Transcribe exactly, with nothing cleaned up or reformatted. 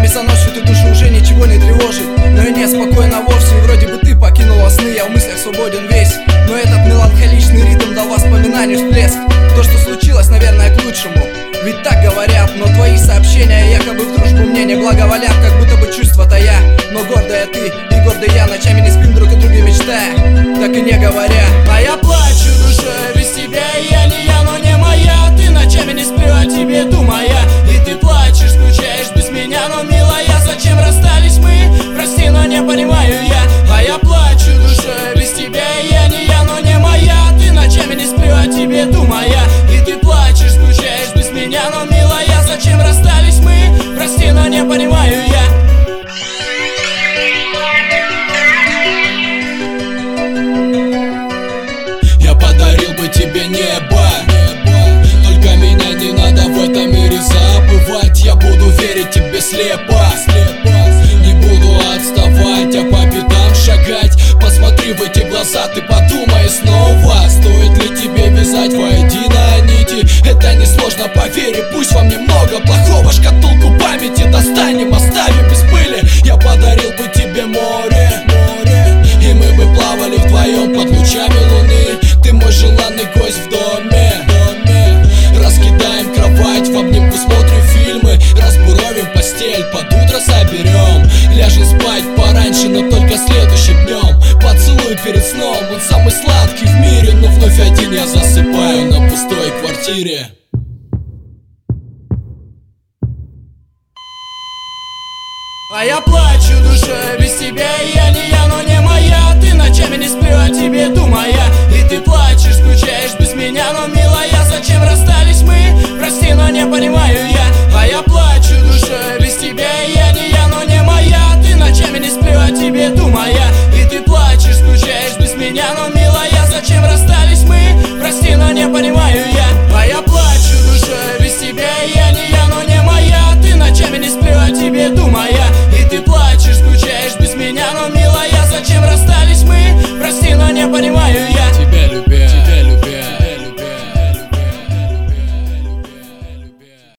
заносит и душу уже ничего не тревожит. Но и не спокойно вовсе, и вроде бы ты покинула сны. Я в мыслях свободен весь, но этот меланхоличный ритм дал воспоминаний всплеск. То, что случилось, наверное, к лучшему, ведь так говорят. Но твои сообщения якобы в дружбу мне не благоволят. Как будто бы чувства-то я, но гордая ты и гордый я. Ночами не спим друг о друге мечтая, так и не говоря. А я плачу душой без тебя, и я не я, но не моя. Ты ночами не сплю о тебе думая, и ты плачешь, скучаешь без меня. Но, милая, зачем расстались мы? Прости, но не понимаю я. А я плачу душой без тебя, и я не я, но не моя. Ты ночами не сплю о тебе думая, и ты плачешь, скучаешь без меня. Но, милая, зачем расстались мы? Прости, но не понимаю я. Я подарил бы тебе небо, только меня не надо в этом мире забывать. Я буду верить тебе слепо, не буду отставать, а по пятам шагать. Посмотри в эти глаза, ты подумай снова. Стоит ли тебе вязать воедино нити? Это несложно, поверь, пусть во мне много плохого. Шкатулку памяти достанем, оставим без пыли. Я подарил бы тебе море, и мы бы плавали вдвоем под лучами луны. Ты мой желанный гость в доме, раскидаем кровать, в обнимку смотрим фильмы, разбуровим постель, под утро соберем. Ляжем спать пораньше, но только следующим днем. Поцелуй перед сном, он самый сладкий в мире. Но вновь один я засыпаю на пустой квартире. А я плачу душой без тебя, и я не я, но не моя. Ты ночами не сплю о тебе думая, и ты плачешь, скучаешь без меня. Но, милая, зачем расстались мы? Прости, но не понимаю я. А я плачу душой без тебя, и я не я, но не моя. Ты ночами не сплю о тебе думая, и ты плачешь, скучаешь без меня. Но, милая, зачем расстались мы? Прости, но не понимаю я.